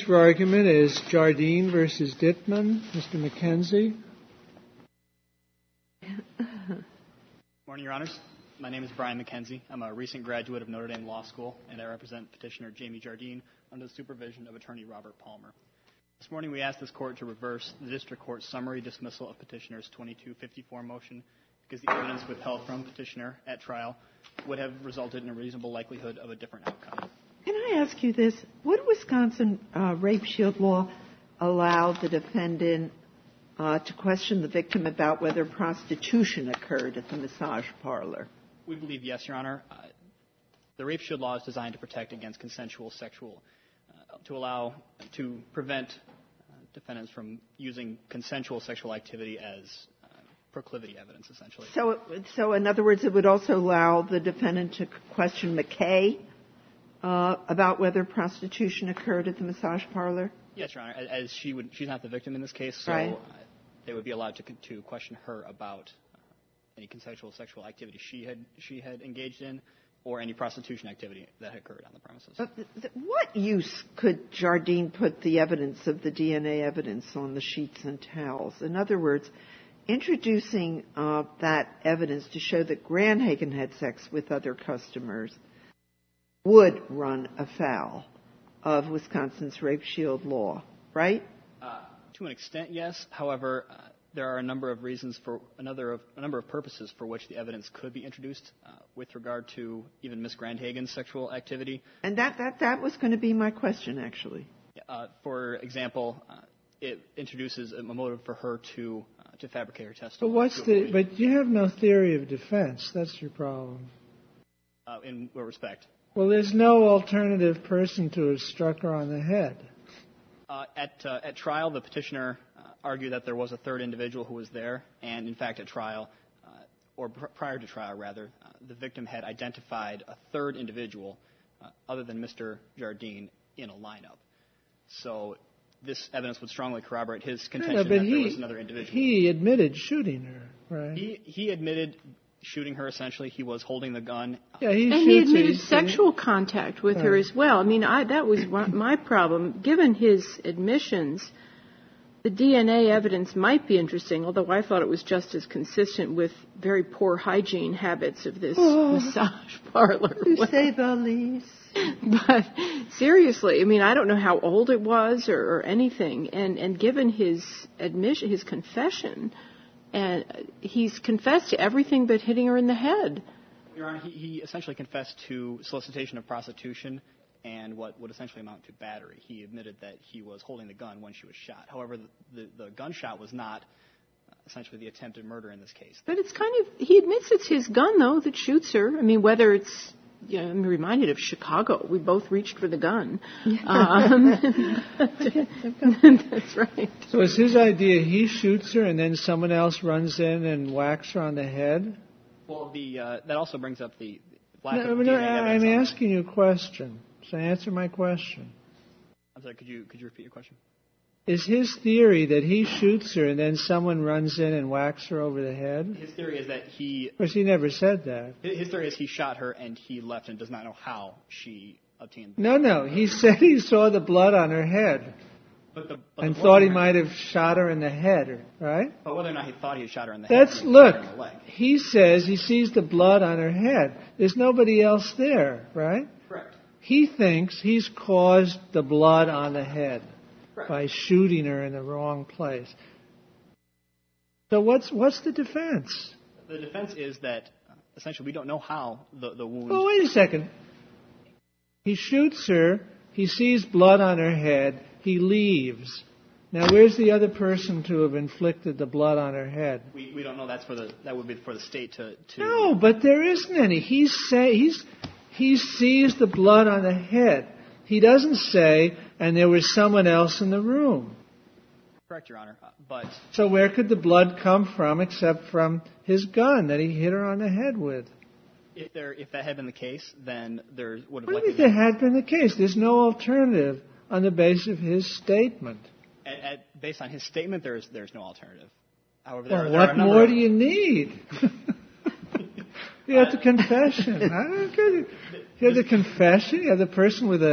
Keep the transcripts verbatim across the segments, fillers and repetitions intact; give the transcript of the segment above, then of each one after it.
for argument is Jardine versus Dittman. Mister McKenzie. Good morning, Your Honors. My name is Brian McKenzie. I'm a recent graduate of Notre Dame Law School, and I represent petitioner Jamie Jardine under the supervision of attorney Robert Palmer. This morning we asked this court to reverse the district court's summary dismissal of petitioner's twenty-two fifty-four motion because the evidence withheld from petitioner at trial would have resulted in a reasonable likelihood of a different outcome. Can I ask you this? Would Wisconsin uh, rape shield law allow the defendant uh, to question the victim about whether prostitution occurred at the massage parlor? We believe yes, Your Honor. Uh, the rape shield law is designed to protect against consensual sexual, uh, to allow, to prevent uh, defendants from using consensual sexual activity as uh, proclivity evidence, essentially. So, so in other words, it would also allow the defendant to question McKay uh, about whether prostitution occurred at the massage parlor? Yes, Your Honor. As she would, she's not the victim in this case, so right. uh, they would be allowed to to question her about any consensual sexual activity she had she had engaged in, or any prostitution activity that had occurred on the premises. Uh, th- th- what use could Jardine put the evidence of the D N A evidence on the sheets and towels? In other words, introducing uh, that evidence to show that Grandhagen had sex with other customers would run afoul of Wisconsin's rape shield law, right? Uh, to an extent, yes. However, uh, there are a number of reasons for another of, a number of purposes for which the evidence could be introduced uh, with regard to even Miss Grandhagen's sexual activity. And that, that, that was going to be my question, actually. Uh, for example, uh, it introduces a motive for her to uh, to fabricate her testimony. But what's the? But you have no theory of defense. That's your problem. Uh, in what respect? Well, there's no alternative person to have struck her on the head. Uh, at uh, at trial, the petitioner uh, argued that there was a third individual who was there, and in fact, at trial, uh, or pr- prior to trial, rather, uh, the victim had identified a third individual uh, other than Mister Jardine in a lineup. So this evidence would strongly corroborate his contention no, no, that he, there was another individual. He admitted shooting her, right? He he admitted shooting her. Essentially, he was holding the gun. Yeah, he and he admitted sexual contact with right. her as well. I mean, I, that was my problem. Given his admissions, the D N A evidence might be interesting, although I thought it was just as consistent with very poor hygiene habits of this oh, massage parlor. To say the least. But seriously, I mean, I don't know how old it was or, or anything. And, and given his admission, his confession, and he's confessed to everything but hitting her in the head. Your Honor, he, he essentially confessed to solicitation of prostitution and what would essentially amount to battery. He admitted that he was holding the gun when she was shot. However, the, the, the gunshot was not uh, essentially the attempted murder in this case. But it's kind of, he admits it's his gun, though, that shoots her. I mean, whether it's, you know, I'm reminded of Chicago. We both reached for the gun. Um, that's right. So it's his idea he shoots her and then someone else runs in and whacks her on the head? Well, the uh, that also brings up the lack no, of no, D N A evidence. I'm asking you a question. So answer my question. I'm sorry, could you could you repeat your question? Is his theory that he shoots her and then someone runs in and whacks her over the head? His theory is that he... Of course, he never said that. His theory is he shot her and he left and does not know how she obtained... No, no. He said he saw the blood on her head but the, but and thought he might have shot her in the head, right? But whether or not he thought he had shot her in the That's, head... look, in the leg. He says he sees the blood on her head. There's nobody else there, right? Correct. He thinks he's caused the blood on the head. Correct. By shooting her in the wrong place. So what's what's the defense? The defense is that uh, essentially we don't know how the, the wound... Oh, wait a second. He shoots her. He sees blood on her head. He leaves. Now, where's the other person to have inflicted the blood on her head? We we don't know. That's for the that would be for the state to... to no, but there isn't any. He's say he's he sees the blood on the head. He doesn't say, and there was someone else in the room. Correct, Your Honor. Uh, but so where could the blood come from except from his gun that he hit her on the head with? If there, if that had been the case, then there would have what likely if there had been the case? There's no alternative on the basis of his statement. At, at, based on his statement, there's there's no alternative. However, well, there, what there are more of... do you need? You have the confession. You have the confession. You have the person with a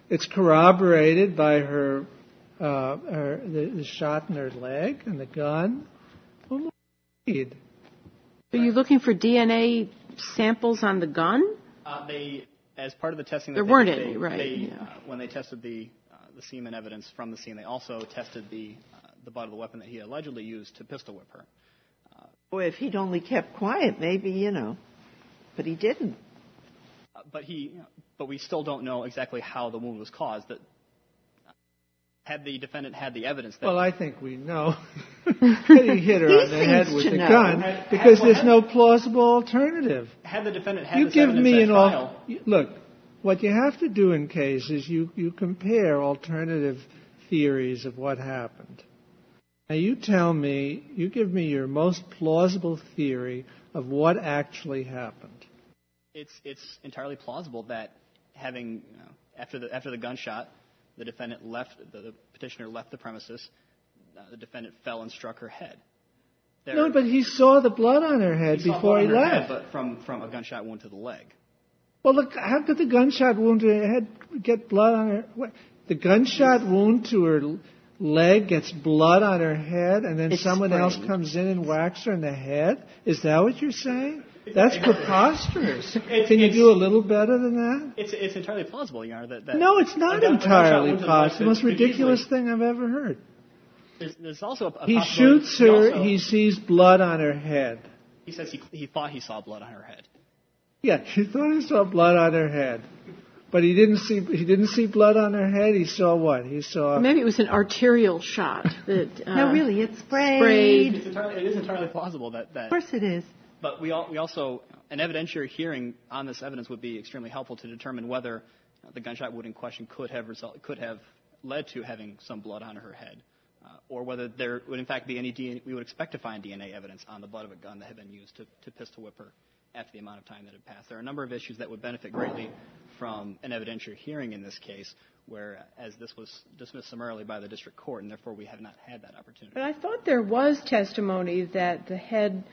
It's corroborated by her, uh, her the, the shot in her leg and the gun. What more do you need? Are you looking for D N A samples on the gun? Uh, they, as part of the testing, that there they, weren't they, any, right? They, yeah. uh, when they tested the uh, the semen evidence from the scene, they also tested the uh, the butt of the weapon that he allegedly used to pistol whip her. Uh, Boy, if he'd only kept quiet, maybe, you know, but he didn't. uh, but he, you know, but we still don't know exactly how the wound was caused. That uh, had the defendant had the evidence that. Well, I think we know that he hit her He on the head seems with to the know. gun Had- because had- there's had- no plausible alternative. Had the defendant had You this give evidence me at an trial, al- look. What you have to do in cases, you you compare alternative theories of what happened. Now you tell me, you give me your most plausible theory of what actually happened. it's it's entirely plausible that having you know, after the after the gunshot, the defendant left the, the petitioner left the premises. Uh, the defendant fell and struck her head. There, No, but he saw the blood on her head he saw before blood he on her head, left. but from from a gunshot wound to the leg. Well, look, how could the gunshot wound to her head get blood on her? What? The gunshot wound to her leg gets blood on her head, and then It's someone sprayed. else comes in and whacks her in the head? Is that what you're saying? That's preposterous. It's- Can you it's- do a little better than that? It's it's entirely plausible, Your Honor. That, that No, it's a not gun- a gunshot entirely wound to the leg possible. The most could- could ridiculous easily- thing I've ever heard. There's, there's also a, a He possibility- shoots he her. also- He sees blood on her head. He says he he thought he saw blood on her head. Yeah, he thought he saw blood on her head, but he didn't see. He didn't see blood on her head. He saw what? He saw. Maybe it was an arterial shot that. Uh, No, really, it's sprayed. sprayed. It's entirely, it is entirely plausible that that. Of course it is. But we all, we also an evidentiary hearing on this evidence would be extremely helpful to determine whether the gunshot wound in question could have result, could have led to having some blood on her head, uh, or whether there would in fact be any D N A. We would expect to find D N A evidence on the butt of a gun that had been used to, to pistol whip her after the amount of time that had passed. There are a number of issues that would benefit greatly from an evidentiary hearing in this case, where as this was dismissed summarily by the district court, and therefore we have not had that opportunity. But I thought there was testimony that the head,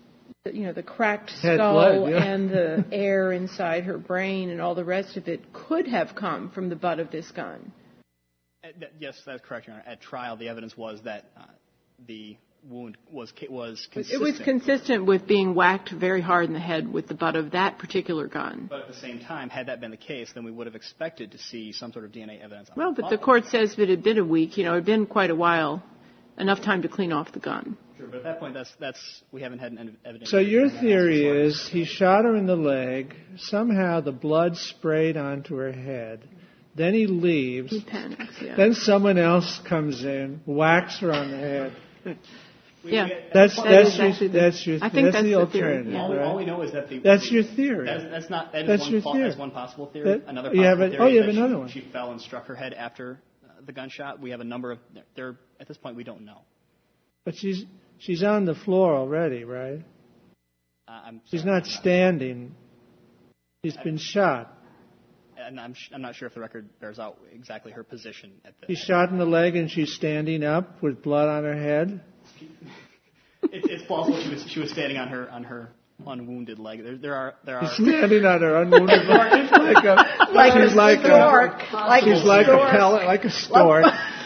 you know, the cracked Head skull blood, yeah. and the air inside her brain and all the rest of it could have come from the butt of this gun. Uh, th- Yes, that's correct, Your Honor. At trial, the evidence was that uh, the wound was ca- was consistent. It was consistent with being whacked very hard in the head with the butt of that particular gun. But at the same time, had that been the case, then we would have expected to see some sort of D N A evidence. On Well, the but the butt. court says that it had been a week. You know, it had been quite a while, enough time to clean off the gun. Sure, but at that point, that's that's we haven't had an evidence. So your theory is he shot her in the leg. Somehow the blood sprayed onto her head. Then he leaves. He panics, yeah. Then someone else comes in, whacks her on the head. We- yeah. we- That's That that's is your actually the- that's your I think that's, that's the the theory, alternative, yeah. all, we, all we right? know is that the That's your theory. That's, that's not that is That's one your po- theory. that's one possible theory. That- Another you possible have a- theory oh, you is have that another she, one. she fell and struck her head after uh, the gunshot. We have a number of there. At this point, we don't know. But she's she's on the floor already, right? Uh, I'm She's sorry, not I'm standing. She's been shot. And I'm, sh- I'm not sure if the record bears out exactly her position at the. She's shot in the leg and she's standing up with blood on her head. It's, it's plausible she was she was standing on her on her unwounded leg. There, there are there are. She's standing on her unwounded leg. like a Like she's a like stork. a Like she's a like stork. a pellet, like a stork.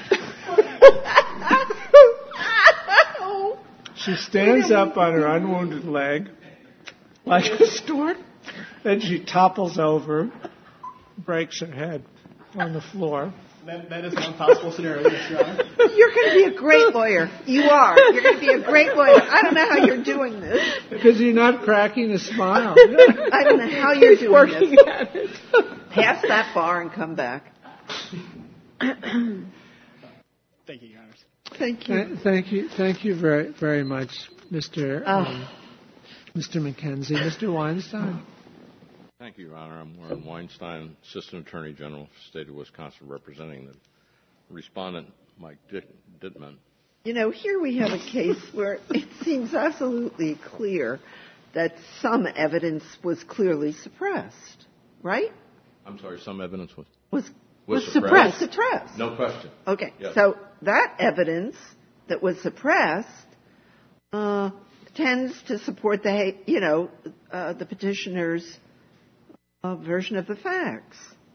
She stands up on her unwounded leg like a stork. Then she topples over, breaks her head on the floor. That, that is one possible scenario, yes, Your Honor. You're going to be a great lawyer. You are. You're going to be a great lawyer. I don't know how you're doing this. Because you're not cracking a smile. I don't know how you're doing Working this. at it. Pass that bar and come back. Thank you, Your Honors. Thank you. Th- Thank you, thank you very, very much, Mister Oh. Um, Mister McKenzie. Mister Weinstein. Thank you, Your Honor. I'm Warren Weinstein, Assistant Attorney General for the State of Wisconsin, representing the respondent, Mike Ditt- Dittman. You know, here we have a case where it seems absolutely clear that some evidence was clearly suppressed, right? I'm sorry, some evidence was, Was was, Was suppressed. suppressed. No question. Okay, Yes. so that evidence that was suppressed uh, tends to support the, you know, uh, the petitioner's uh, version of the facts.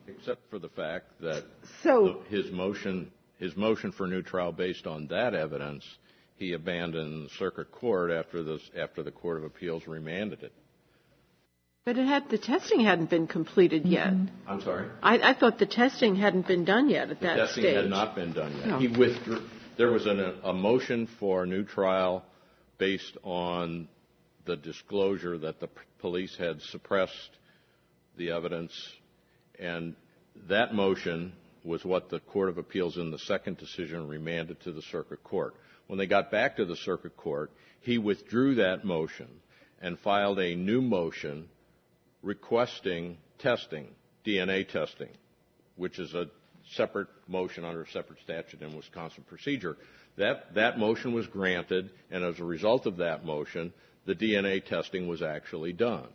Except for the fact that So, the, his motion, his motion for new trial based on that evidence, he abandoned the circuit court after the after the Court of Appeals remanded it. But it had the testing hadn't been completed yet. Mm-hmm. I'm sorry. I, I thought the testing hadn't been done yet at The that testing stage. had not been done yet. No. He withdrew. There was an, a motion for a new trial based on the disclosure that the p- police had suppressed the evidence, and that motion was what the Court of Appeals in the second decision remanded to the circuit court. When they got back to the circuit court, he withdrew that motion and filed a new motion requesting testing, D N A testing, which is a separate motion under a separate statute in Wisconsin procedure. That, that motion was granted, and as a result of that motion, the D N A testing was actually done.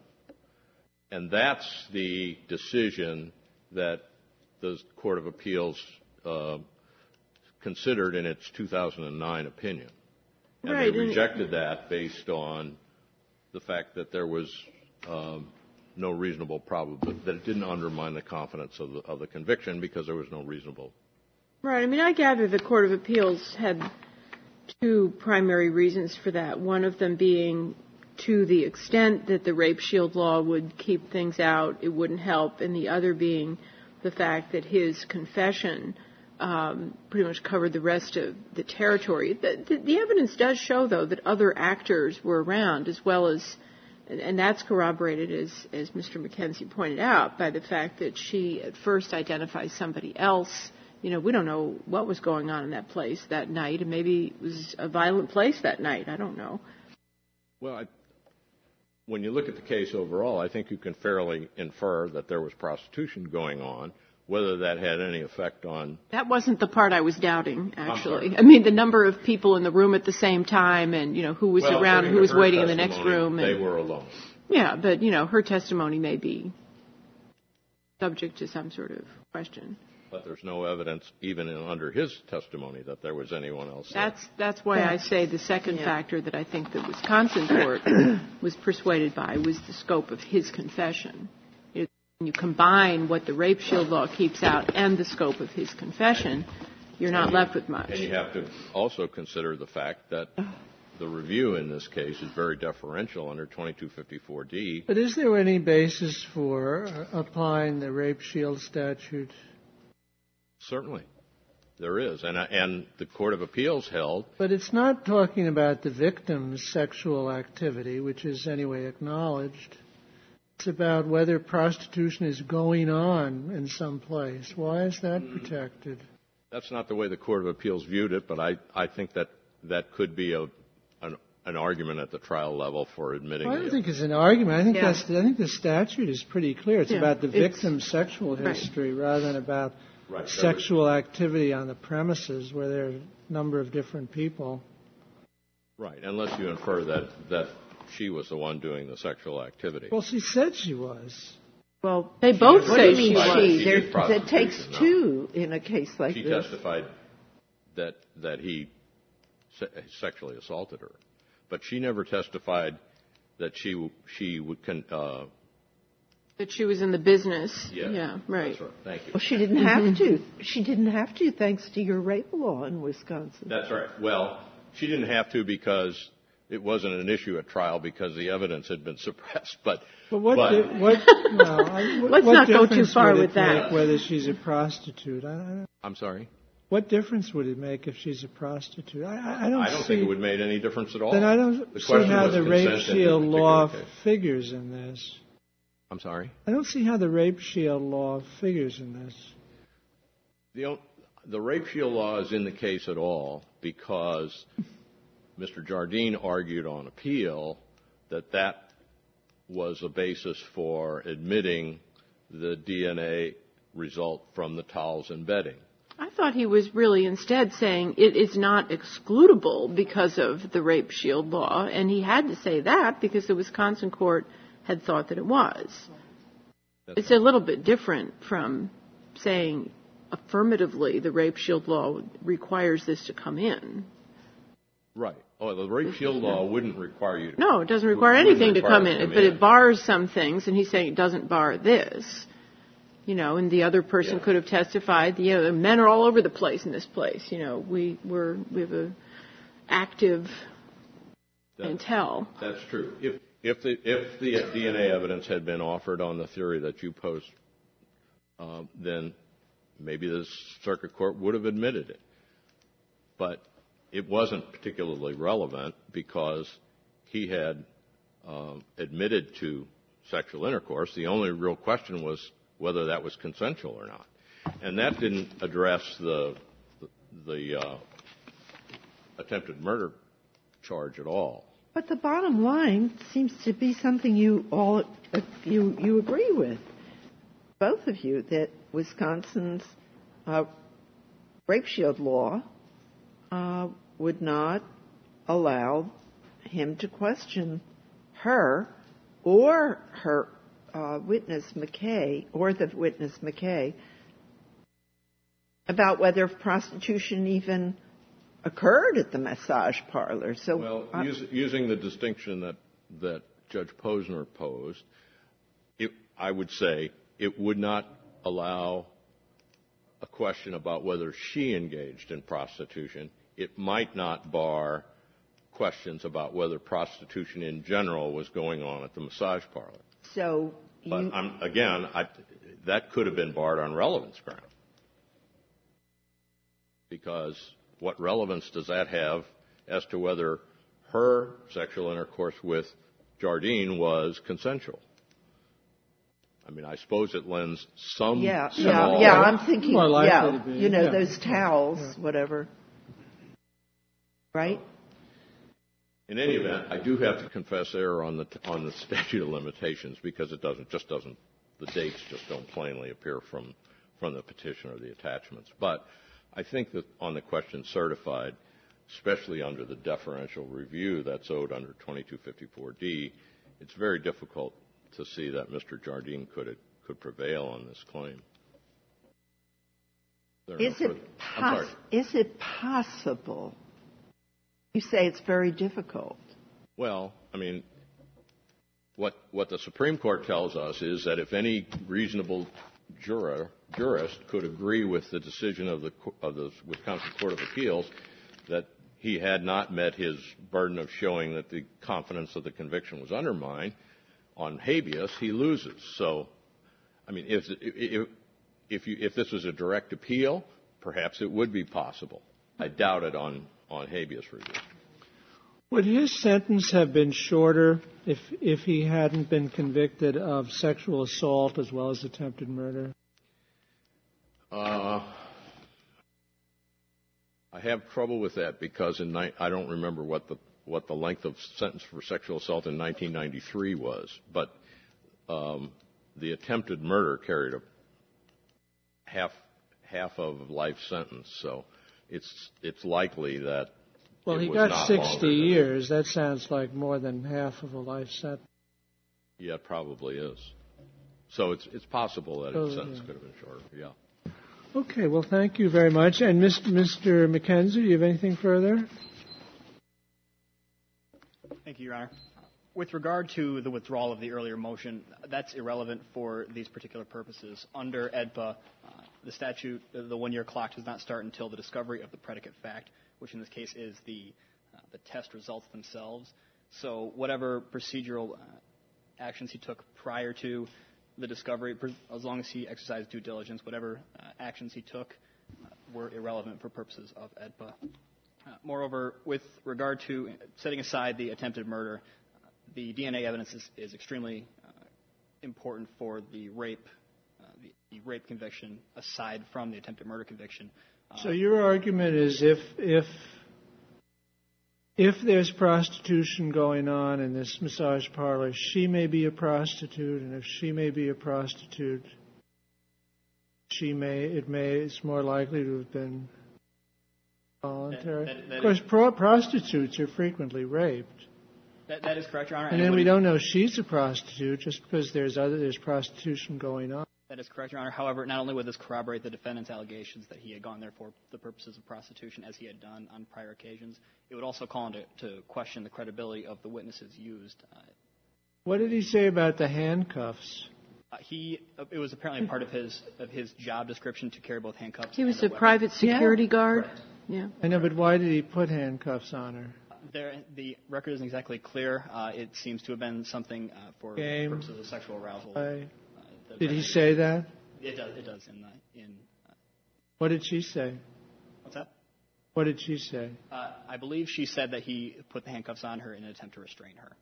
And that's the decision that the Court of Appeals uh, considered in its two thousand nine opinion. And Right, they and- rejected that based on the fact that there was um, no reasonable probability, that it didn't undermine the confidence of the, of the conviction because there was no reasonable. Right. I mean, I gather the Court of Appeals had two primary reasons for that. One of them being to the extent that the rape shield law would keep things out, it wouldn't help, and the other being the fact that his confession um, pretty much covered the rest of the territory. The, the, the evidence does show, though, that other actors were around, as well as, and, and that's corroborated, as, as Mister McKenzie pointed out, by the fact that she at first identifies somebody else. You know, we don't know what was going on in that place that night, and maybe it was a violent place that night. I don't know. Well, I, when you look at the case overall, I think you can fairly infer that there was prostitution going on. Whether that had any effect on... That wasn't the part I was doubting, actually. sorry. I mean, the number of people in the room at the same time and, you know, who was well, around, according who to was her waiting in the next testimony, room. And, they were alone. Yeah, but, you know, her testimony may be subject to some sort of question. But there's no evidence, even in, under his testimony, that there was anyone else there. That's that's why I say the second Yeah. factor that I think the Wisconsin court was persuaded by was the scope of his confession. It, when you combine what the rape shield law keeps out and the scope of his confession, you're not And left you- with much. And you have to also consider the fact that the review in this case is very deferential under twenty-two fifty-four D. But is there any basis for uh, applying the rape shield statute? Certainly, there is. And, uh, and the Court of Appeals held... But it's not talking about the victim's sexual activity, which is anyway acknowledged. It's about whether prostitution is going on in some place. Why is that protected? That's not the way the Court of Appeals viewed it, but I, I think that that could be a, an, an argument at the trial level for admitting I don't the think it's an argument. I think Yeah. that's. I think the statute is pretty clear. It's Yeah, about the it's- victim's sexual right. history rather than about Right, that sexual activity on the premises where there are a number of different people. Right, unless you infer that, that she was the one doing the sexual activity. Well, she said she was. Well, they both what do say you mean she testified was. that she? she There, did that takes prostitution, no. two in a case like She this. testified that that he se- sexually assaulted her, but she never testified that she she would con, uh, That she was in the business. yeah, Yeah, right. That's right. Thank you. Well, she didn't have to. She didn't have to, thanks to your rape law in Wisconsin. That's right. Well, she didn't have to because it wasn't an issue at trial because the evidence had been suppressed. But But what? but, di- what well, I- what Let's what not go too difference far would it with that. make whether she's a prostitute, I, I don't, I'm sorry. what difference would it make if she's a prostitute? I, I, I don't. I don't see, think it would make any difference at all. Then I don't the see question how was the rape consent in this shield particular law case. figures in this. I'm sorry. I don't see how the rape shield law figures in this. The, o- the rape shield law is in the case at all because Mister Jardine argued on appeal that that was a basis for admitting the D N A result from the towels and bedding. I thought he was really instead saying it is not excludable because of the rape shield law, and he had to say that because the Wisconsin court had thought that it was. That's It's a little bit different from saying affirmatively the rape shield law requires this to come in. right. Oh, the rape shield law wouldn't require you to. No, it doesn't require wouldn't anything to require come it in, to come but in. it bars some things, and he's saying it doesn't bar this. You know, and the other person Yeah. could have testified, you know, men are all over the place in this place. You know, we we're, we have a active That, intel. That's true. If if the if the D N A evidence had been offered on the theory that you posed, um, then maybe the circuit court would have admitted it. But it wasn't particularly relevant because he had um, admitted to sexual intercourse. The only real question was whether that was consensual or not, and that didn't address the the uh, attempted murder charge at all. But the bottom line seems to be something you all uh, you you agree with, both of you, that Wisconsin's uh, rape shield law uh, would not allow him to question her or her uh, witness McKay or the witness McKay about whether prostitution even occurred at the massage parlor. So, well, uh, use, using the distinction that that Judge Posner posed, it, I would say it would not allow a question about whether she engaged in prostitution. It might not bar questions about whether prostitution in general was going on at the massage parlor. so But you, I'm, again, I, that could have been barred on relevance ground. Because what relevance does that have as to whether her sexual intercourse with Jardine was consensual? I mean, I suppose it lends some yeah, small... yeah, yeah. I'm thinking, More likely yeah, to be, you know, yeah. those towels, Yeah. whatever, right? In any event, I do have to confess error on the on the statute of limitations because it doesn't just doesn't the dates just don't plainly appear from from the petition or the attachments. But I think that on the question certified, especially under the deferential review that's owed under twenty-two fifty-four D, it's very difficult to see that Mister Jardine could could prevail on this claim. There are Is no it further- I'm sorry. poss- is it possible? You say it's very difficult. Well, I mean, what what the Supreme Court tells us is that if any reasonable juror, jurist could agree with the decision of the of the Wisconsin Court of Appeals that he had not met his burden of showing that the confidence of the conviction was undermined on habeas, he loses. So, I mean, if if if, you, if this was a direct appeal, perhaps it would be possible. I doubt it on on habeas review. Would his sentence have been shorter if if he hadn't been convicted of sexual assault as well as attempted murder? Uh, I have trouble with that because in ni- I don't remember what the what the length of sentence for sexual assault in nineteen ninety-three was, but um, the attempted murder carried a half half of life sentence, so it's it's likely that. Well, it he was got not sixty longer than- years. That sounds like more than half of a life sentence. Yeah, it probably is. So it's it's possible that Oh, his sentence yeah. could have been shorter. Yeah. Okay, well, thank you very much. And Mister Mister McKenzie, do you have anything further? Thank you, Your Honor. With regard to the withdrawal of the earlier motion, that's irrelevant for these particular purposes. Under E D P A, uh, the statute, the one-year clock does not start until the discovery of the predicate fact, which in this case is the uh, the test results themselves. So whatever procedural uh, actions he took prior to the discovery, as long as he exercised due diligence, whatever uh, actions he took uh, were irrelevant for purposes of E D P A. Uh, moreover, with regard to setting aside the attempted murder, uh, the D N A evidence is, is extremely uh, important for the rape, uh, the, the rape conviction, aside from the attempted murder conviction. Uh, So your argument is if if if there's prostitution going on in this massage parlor, she may be a prostitute, and if she may be a prostitute, she may it may it's more likely to have been voluntary. That- that- that of course, is- pro- prostitutes are frequently raped, that, that is correct, Your Honor. and it then we would- don't know she's a prostitute just because there's other there's prostitution going on. That is correct, Your Honor. However, not only would this corroborate the defendant's allegations that he had gone there for the purposes of prostitution, as he had done on prior occasions, it would also call into to question the credibility of the witnesses used. Uh, What did he say about the handcuffs? Uh, he, uh, it was apparently part of his of his job description to carry both handcuffs. He was and a, a private security yeah. guard. Correct. Yeah. I know, but why did he put handcuffs on her? There, the record isn't exactly clear. Uh, it seems to have been something uh, for Game. purposes of sexual arousal. I, Uh, the did he record- say that? It does. It does in the, in. Uh, What did she say? what's that? What did she say? Uh, I believe she said that he put the handcuffs on her in an attempt to restrain her.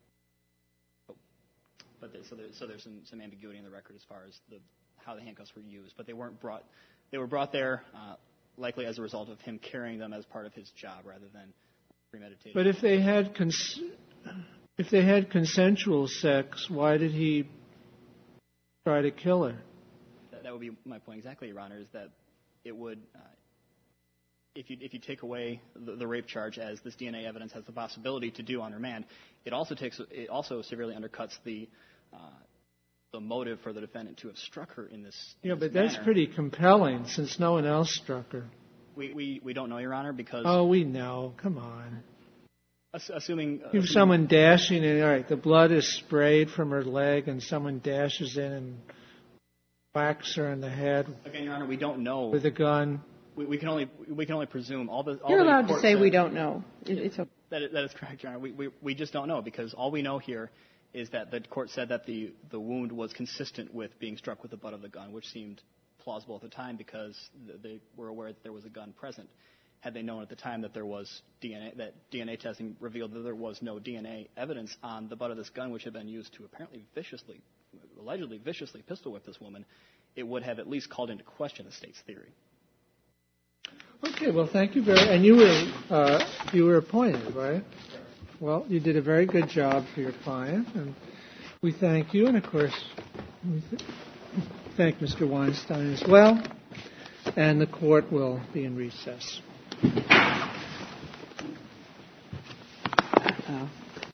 But there, so, there, so there's some, some ambiguity in the record as far as the, how the handcuffs were used. But they weren't brought. They were brought there uh, likely as a result of him carrying them as part of his job rather than premeditated. But if they had cons- if they had consensual sex, why did he try to kill her? That, that would be my point exactly, Your Honor, is that it would, uh, if you if you take away the, the rape charge, as this D N A evidence has the possibility to do on remand, it also takes it also severely undercuts the uh, the motive for the defendant to have struck her in this. in Yeah, this but that's manner. pretty compelling since no one else struck her. We we, we don't know, Your Honor, because Oh, we know. Come on. ass- assuming, uh, If assuming someone dashing in, all right, the blood is sprayed from her leg and someone dashes in and whacks her in the head again, Your Honor, we don't know. with a gun. We, we can only we can only presume all the. All You're the allowed to court say said- we don't know. It, it's okay. That is, that is correct, Your Honor. We, we, we just don't know because all we know here is that the court said that the, the wound was consistent with being struck with the butt of the gun, which seemed plausible at the time because they were aware that there was a gun present. Had they known at the time that there was D N A, that D N A testing revealed that there was no D N A evidence on the butt of this gun, which had been used to apparently viciously, allegedly viciously pistol whip this woman, it would have at least called into question the state's theory. Okay, well, thank you very. And you were uh, you were appointed, right? Well, you did a very good job for your client, and we thank you. And of course, we th- thank Mister Weinstein as well. And the court will be in recess. Uh-oh.